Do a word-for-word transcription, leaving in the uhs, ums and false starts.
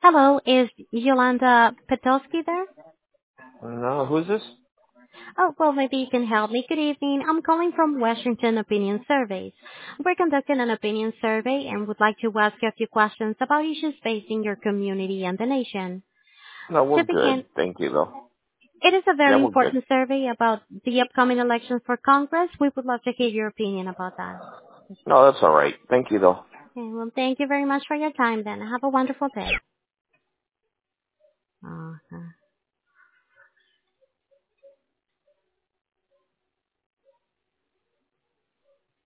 Hello, is Yolanda Petowski there? No, who's this? Oh, well, maybe you can help me. Good evening. I'm calling from Washington Opinion Surveys. We're conducting an opinion survey and would like to ask you a few questions about issues facing your community and the nation. No, we're To begin, good. Thank you, though. it is a Yeah, very we're good. important survey about the upcoming election for Congress. We would love to hear your opinion about that. No, that's all right. Thank you, though. Okay, well, thank you very much for your time then. Have a wonderful day. Okay.